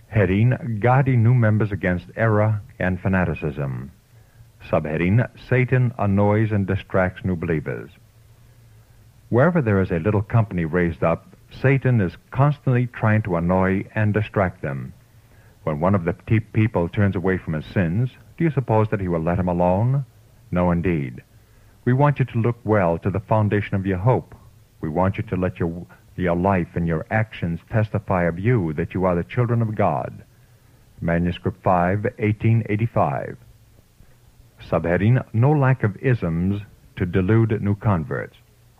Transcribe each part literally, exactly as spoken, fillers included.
Heading, Guarding New Members Against Error and Fanaticism. Subheading, Satan Annoys and Distracts New Believers. Wherever there is a little company raised up, Satan is constantly trying to annoy and distract them. When one of the te- people turns away from his sins, do you suppose that he will let him alone? No, indeed. We want you to look well to the foundation of your hope. We want you to let your, your life and your actions testify of you that you are the children of God. Manuscript five, eighteen eighty-five. Subheading, No Lack of Isms to Delude New Converts.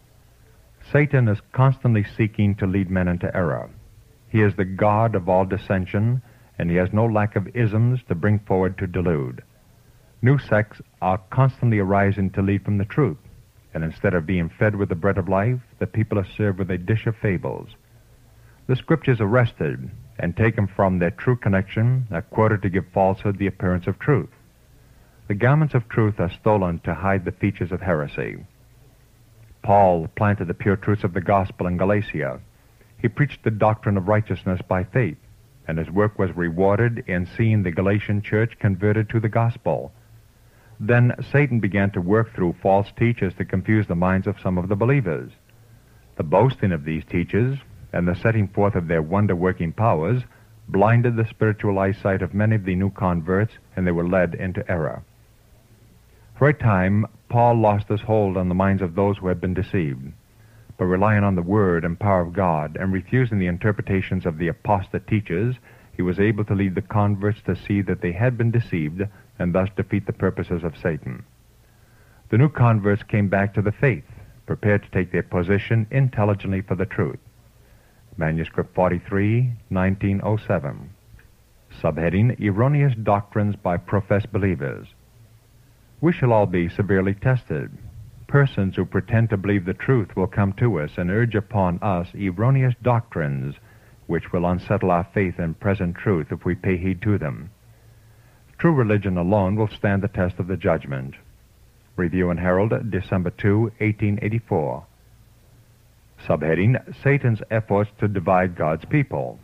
Satan is constantly seeking to lead men into error. He is the god of all dissension, and he has no lack of isms to bring forward to delude. New sects are constantly arising to lead from the truth, and instead of being fed with the bread of life, the people are served with a dish of fables. The Scriptures are wrested and taken from their true connection, are quoted to give falsehood the appearance of truth. The garments of truth are stolen to hide the features of heresy. Paul planted the pure truths of the gospel in Galatia. He preached the doctrine of righteousness by faith, and his work was rewarded in seeing the Galatian church converted to the gospel. Then Satan began to work through false teachers to confuse the minds of some of the believers. The boasting of these teachers and the setting forth of their wonder-working powers blinded the spiritual eyesight of many of the new converts, and they were led into error. For a time, Paul lost his hold on the minds of those who had been deceived. By relying on the word and power of God and refusing the interpretations of the apostate teachers, he was able to lead the converts to see that they had been deceived and thus defeat the purposes of Satan. The new converts came back to the faith, prepared to take their position intelligently for the truth. Manuscript forty-three, nineteen oh seven. Subheading, Erroneous Doctrines by Professed Believers. We shall all be severely tested. Persons who pretend to believe the truth will come to us and urge upon us erroneous doctrines which will unsettle our faith in present truth if we pay heed to them. True religion alone will stand the test of the judgment. Review and Herald, December second, eighteen eighty-four. Subheading, Satan's Efforts to Divide God's People.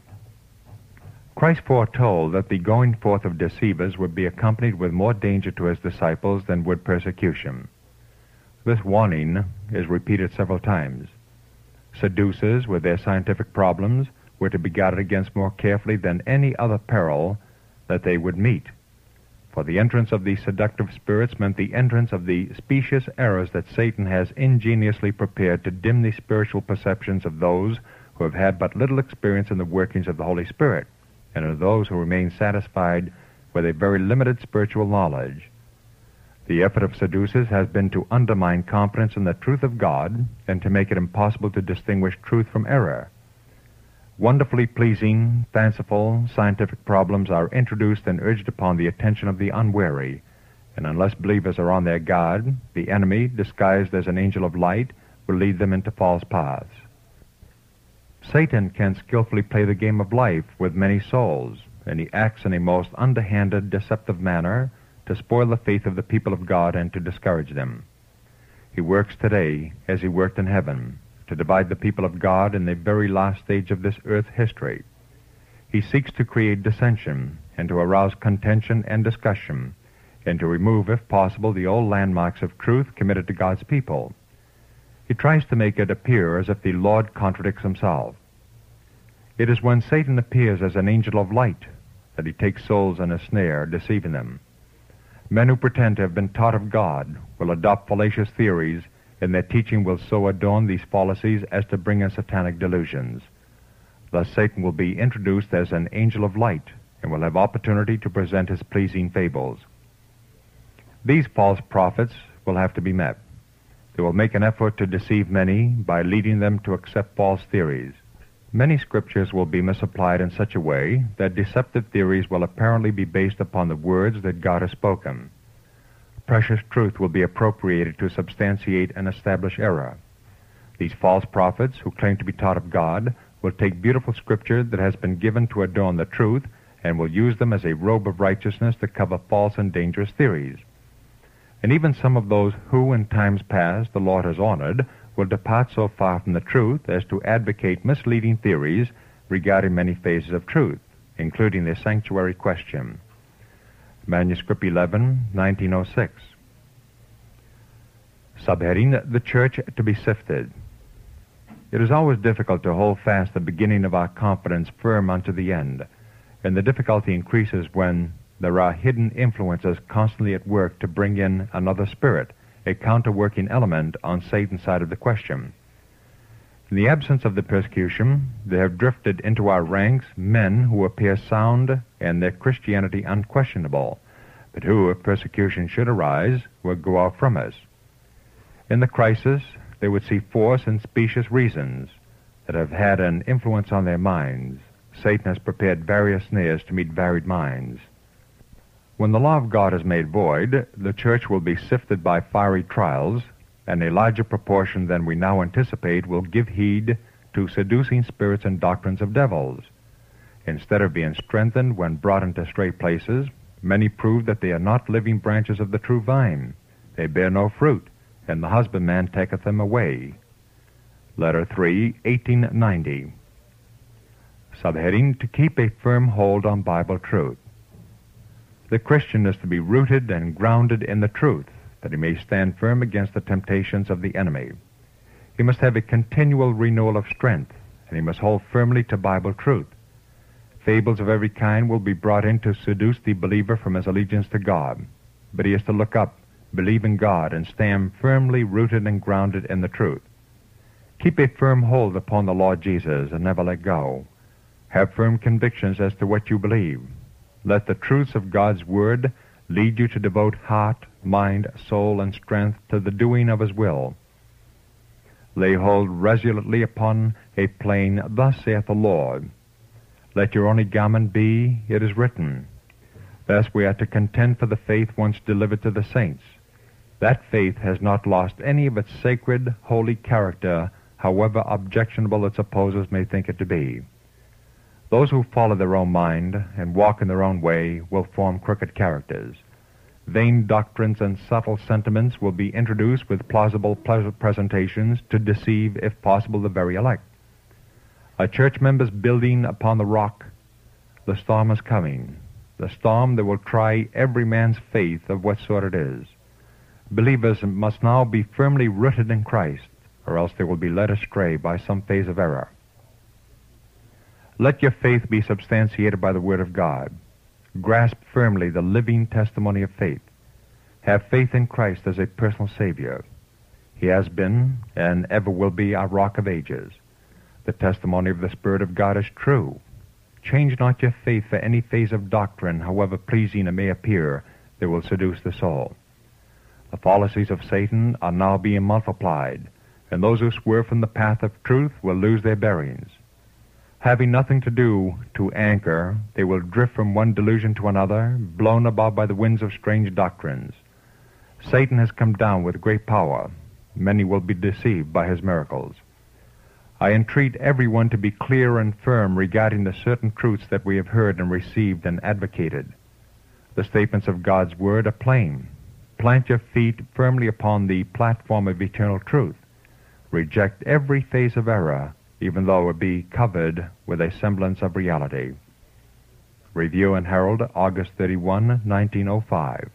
Christ foretold that the going forth of deceivers would be accompanied with more danger to his disciples than would persecution. This warning is repeated several times. Seducers, with their scientific problems, were to be guarded against more carefully than any other peril that they would meet. For the entrance of these seductive spirits meant the entrance of the specious errors that Satan has ingeniously prepared to dim the spiritual perceptions of those who have had but little experience in the workings of the Holy Spirit, and of those who remain satisfied with a very limited spiritual knowledge. The effort of seducers has been to undermine confidence in the truth of God and to make it impossible to distinguish truth from error. Wonderfully pleasing, fanciful, scientific problems are introduced and urged upon the attention of the unwary, and unless believers are on their guard, the enemy, disguised as an angel of light, will lead them into false paths. Satan can skillfully play the game of life with many souls, and he acts in a most underhanded, deceptive manner to spoil the faith of the people of God and to discourage them. He works today as he worked in heaven, to divide the people of God in the very last stage of this earth's history. He seeks to create dissension and to arouse contention and discussion, and to remove, if possible, the old landmarks of truth committed to God's people. He tries to make it appear as if the Lord contradicts himself. It is when Satan appears as an angel of light that he takes souls in a snare, deceiving them. Men who pretend to have been taught of God will adopt fallacious theories, and their teaching will so adorn these fallacies as to bring in satanic delusions. Thus Satan will be introduced as an angel of light and will have opportunity to present his pleasing fables. These false prophets will have to be met. They will make an effort to deceive many by leading them to accept false theories. Many scriptures will be misapplied in such a way that deceptive theories will apparently be based upon the words that God has spoken. Precious truth will be appropriated to substantiate and establish error. These false prophets, who claim to be taught of God, will take beautiful scripture that has been given to adorn the truth and will use them as a robe of righteousness to cover false and dangerous theories. And even some of those who, in times past, the Lord has honored, will depart so far from the truth as to advocate misleading theories regarding many phases of truth, including the sanctuary question. Manuscript eleven, nineteen oh six. Subheading, The Church to be Sifted. It is always difficult to hold fast the beginning of our confidence firm unto the end, and the difficulty increases when there are hidden influences constantly at work to bring in another spirit, a counterworking element on Satan's side of the question. In the absence of the persecution, there have drifted into our ranks men who appear sound and their Christianity unquestionable, but who, if persecution should arise, will go out from us. In the crisis, they would see force and specious reasons that have had an influence on their minds. Satan has prepared various snares to meet varied minds. When the law of God is made void, the church will be sifted by fiery trials, and a larger proportion than we now anticipate will give heed to seducing spirits and doctrines of devils. Instead of being strengthened when brought into stray places, many prove that they are not living branches of the true vine. They bear no fruit, and the husbandman taketh them away. Letter three, eighteen ninety. Subheading, To keep a firm hold on Bible truth. The Christian is to be rooted and grounded in the truth, that he may stand firm against the temptations of the enemy. He must have a continual renewal of strength, and he must hold firmly to Bible truth. Fables of every kind will be brought in to seduce the believer from his allegiance to God, but he is to look up, believe in God, and stand firmly rooted and grounded in the truth. Keep a firm hold upon the Lord Jesus and never let go. Have firm convictions as to what you believe. Let the truths of God's Word lead you to devote heart, mind, soul, and strength to the doing of His will. Lay hold resolutely upon a plain, Thus saith the Lord. Let your only garment be, It is written. Thus we are to contend for the faith once delivered to the saints. That faith has not lost any of its sacred, holy character, however objectionable its opposers may think it to be. Those who follow their own mind and walk in their own way will form crooked characters. Vain doctrines and subtle sentiments will be introduced with plausible presentations to deceive, if possible, the very elect. A church member's building upon the rock, the storm is coming, the storm that will try every man's faith of what sort it is. Believers must now be firmly rooted in Christ, or else they will be led astray by some phase of error. Let your faith be substantiated by the Word of God. Grasp firmly the living testimony of faith. Have faith in Christ as a personal Savior. He has been and ever will be our rock of ages. The testimony of the Spirit of God is true. Change not your faith for any phase of doctrine, however pleasing it may appear, that will seduce the soul. The fallacies of Satan are now being multiplied, and those who swerve from the path of truth will lose their bearings. Having nothing to do to anchor, they will drift from one delusion to another, blown about by the winds of strange doctrines. Satan has come down with great power. Many will be deceived by his miracles. I entreat everyone to be clear and firm regarding the certain truths that we have heard and received and advocated. The statements of God's Word are plain. Plant your feet firmly upon the platform of eternal truth. Reject every phase of error, even though it be covered with a semblance of reality. Review and Herald, August thirty-first, nineteen oh five.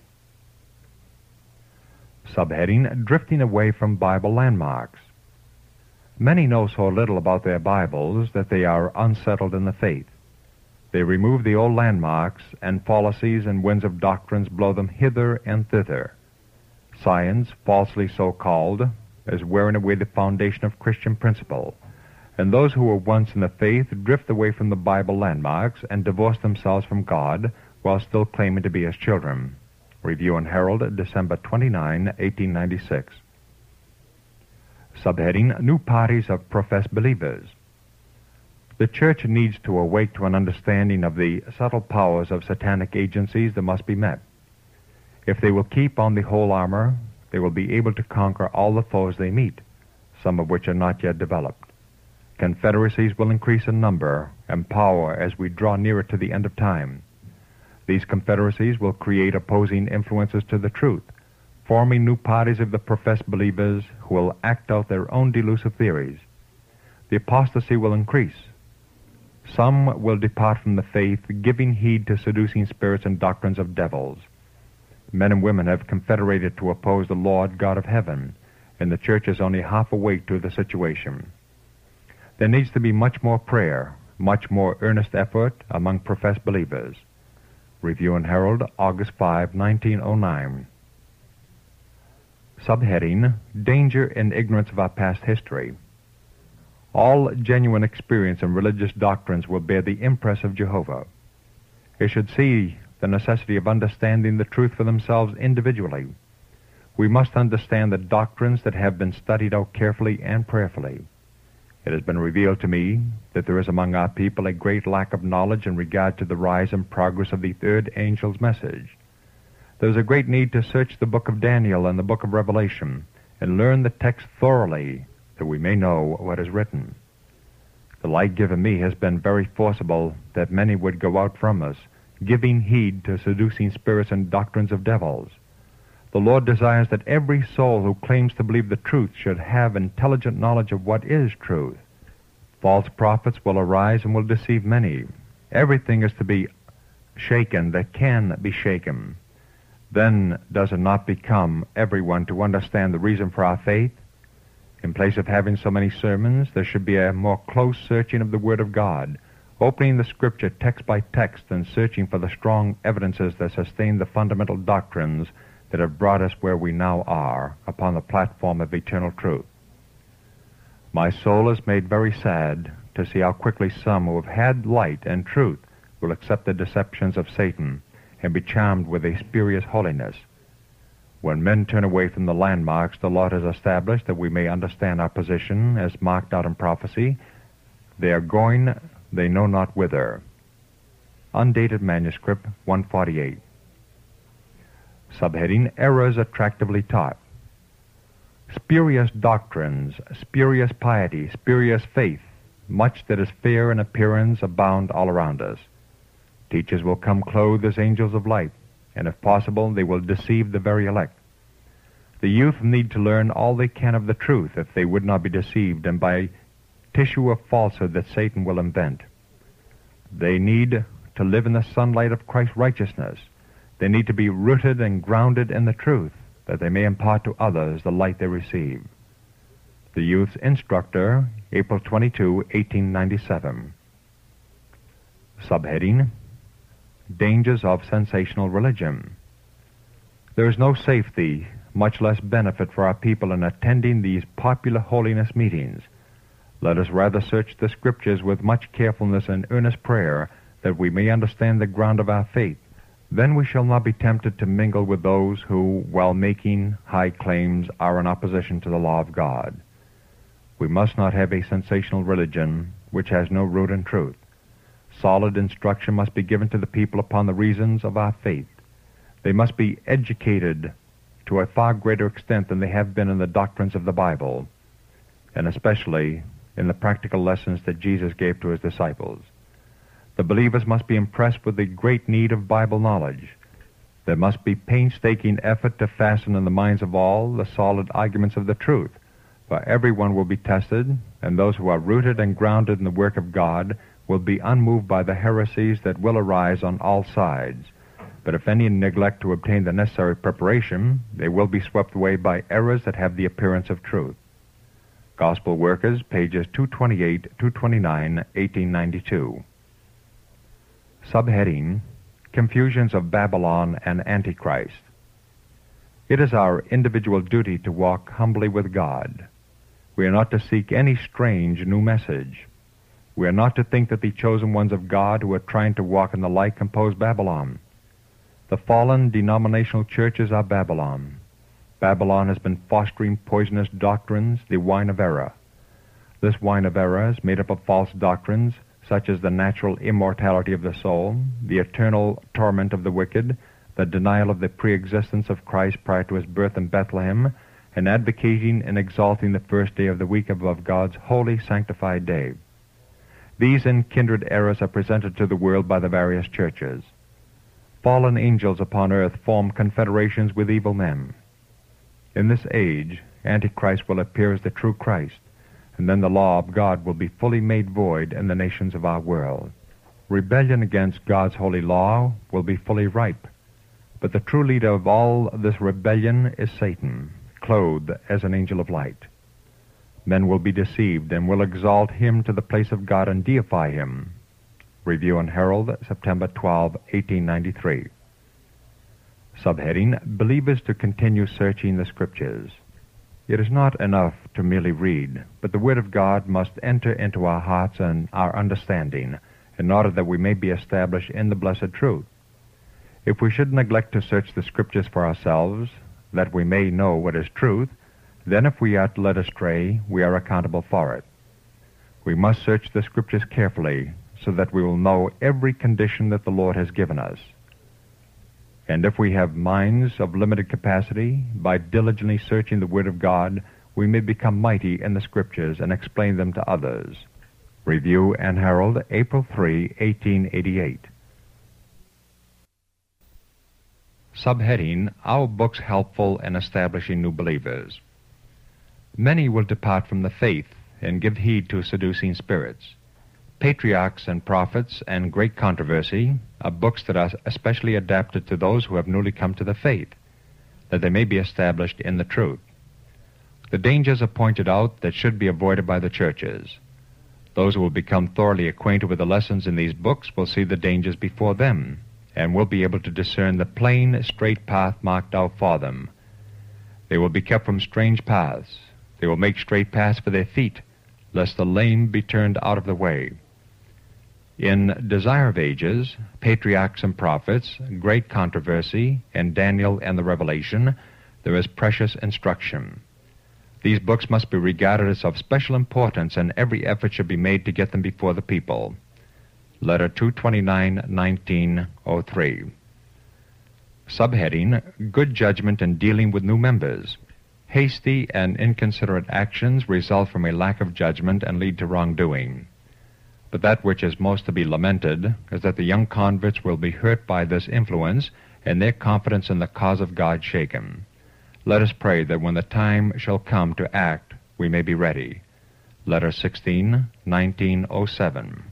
Subheading, Drifting Away from Bible Landmarks. Many know so little about their Bibles that they are unsettled in the faith. They remove the old landmarks, and fallacies and winds of doctrines blow them hither and thither. Science, falsely so called, is wearing away the foundation of Christian principle, and those who were once in the faith drift away from the Bible landmarks and divorce themselves from God while still claiming to be His children. Review and Herald, December twenty-ninth, eighteen ninety-six. Subheading, New Parties of Professed Believers. The Church needs to awake to an understanding of the subtle powers of satanic agencies that must be met. If they will keep on the whole armor, they will be able to conquer all the foes they meet, some of which are not yet developed. Confederacies will increase in number and power as we draw nearer to the end of time. These confederacies will create opposing influences to the truth, forming new parties of the professed believers who will act out their own delusive theories. The apostasy will increase. Some will depart from the faith, giving heed to seducing spirits and doctrines of devils. Men and women have confederated to oppose the Lord God of heaven, and the church is only half awake to the situation. There needs to be much more prayer, much more earnest effort among professed believers. Review and Herald, August fifth, nineteen oh nine. Subheading, Danger in Ignorance of Our Past History. All genuine experience in religious doctrines will bear the impress of Jehovah. They should see the necessity of understanding the truth for themselves individually. We must understand the doctrines that have been studied out carefully and prayerfully. It has been revealed to me that there is among our people a great lack of knowledge in regard to the rise and progress of the third angel's message. There is a great need to search the book of Daniel and the book of Revelation and learn the text thoroughly that we may know what is written. The light given me has been very forcible that many would go out from us, giving heed to seducing spirits and doctrines of devils. The Lord desires that every soul who claims to believe the truth should have intelligent knowledge of what is truth. False prophets will arise and will deceive many. Everything is to be shaken that can be shaken. Then does it not become everyone to understand the reason for our faith? In place of having so many sermons, there should be a more close searching of the Word of God, opening the Scripture text by text and searching for the strong evidences that sustain the fundamental doctrines that have brought us where we now are, upon the platform of eternal truth. My soul is made very sad to see how quickly some who have had light and truth will accept the deceptions of Satan and be charmed with a spurious holiness. When men turn away from the landmarks the Lord has established that we may understand our position as marked out in prophecy, they are going they know not whither. Undated manuscript, one forty-eight. Subheading, Errors Attractively Taught. Spurious doctrines, spurious piety, spurious faith, much that is fair in appearance abound all around us. Teachers will come clothed as angels of light, and if possible they will deceive the very elect. The youth need to learn all they can of the truth if they would not be deceived and by tissue of falsehood that Satan will invent. They need to live in the sunlight of Christ's righteousness. They need to be rooted and grounded in the truth, that they may impart to others the light they receive. The Youth's Instructor, April twenty-second, eighteen ninety-seven. Subheading, Dangers of Sensational Religion. There is no safety, much less benefit for our people in attending these popular holiness meetings. Let us rather search the Scriptures with much carefulness and earnest prayer, that we may understand the ground of our faith. Then we shall not be tempted to mingle with those who, while making high claims, are in opposition to the law of God. We must not have a sensational religion which has no root in truth. Solid instruction must be given to the people upon the reasons of our faith. They must be educated to a far greater extent than they have been in the doctrines of the Bible, and especially in the practical lessons that Jesus gave to his disciples. The believers must be impressed with the great need of Bible knowledge. There must be painstaking effort to fasten in the minds of all the solid arguments of the truth, for everyone will be tested, and those who are rooted and grounded in the work of God will be unmoved by the heresies that will arise on all sides. But if any neglect to obtain the necessary preparation, they will be swept away by errors that have the appearance of truth. Gospel Workers, pages two twenty-eight, two twenty-nine, eighteen ninety-two. Subheading, Confusions of Babylon and Antichrist. It is our individual duty to walk humbly with God. We are not to seek any strange new message. We are not to think that the chosen ones of God who are trying to walk in the light compose Babylon. The fallen denominational churches are Babylon. Babylon has been fostering poisonous doctrines, the wine of error. This wine of error is made up of false doctrines, such as the natural immortality of the soul, the eternal torment of the wicked, the denial of the pre-existence of Christ prior to his birth in Bethlehem, and advocating and exalting the first day of the week above God's holy sanctified day. These and kindred errors are presented to the world by the various churches. Fallen angels upon earth form confederations with evil men. In this age, Antichrist will appear as the true Christ, and then the law of God will be fully made void in the nations of our world. Rebellion against God's holy law will be fully ripe, but the true leader of all this rebellion is Satan, clothed as an angel of light. Men will be deceived and will exalt him to the place of God and deify him. Review and Herald, September twelfth, eighteen ninety-three. Subheading, Believers to continue searching the Scriptures. It is not enough to merely read, but the Word of God must enter into our hearts and our understanding in order that we may be established in the blessed truth. If we should neglect to search the Scriptures for ourselves, that we may know what is truth, then if we are led astray, we are accountable for it. We must search the Scriptures carefully so that we will know every condition that the Lord has given us. And if we have minds of limited capacity, by diligently searching the Word of God, we may become mighty in the Scriptures and explain them to others. Review and Herald, April third, eighteen eighty-eight. Subheading, Our Books Helpful in Establishing New Believers. Many will depart from the faith and give heed to seducing spirits. Patriarchs and Prophets and Great Controversy are books that are especially adapted to those who have newly come to the faith, that they may be established in the truth. The dangers are pointed out that should be avoided by the churches. Those who will become thoroughly acquainted with the lessons in these books will see the dangers before them, and will be able to discern the plain, straight path marked out for them. They will be kept from strange paths. They will make straight paths for their feet, lest the lame be turned out of the way. In Desire of Ages, Patriarchs and Prophets, Great Controversy, and Daniel and the Revelation, there is precious instruction. These books must be regarded as of special importance, and every effort should be made to get them before the people. Letter two twenty-nine, nineteen oh three. Subheading, Good Judgment in Dealing with New Members. Hasty and inconsiderate actions result from a lack of judgment and lead to wrongdoing. But that which is most to be lamented is that the young converts will be hurt by this influence and their confidence in the cause of God shaken. Let us pray that when the time shall come to act, we may be ready. Letter sixteen, nineteen oh seven.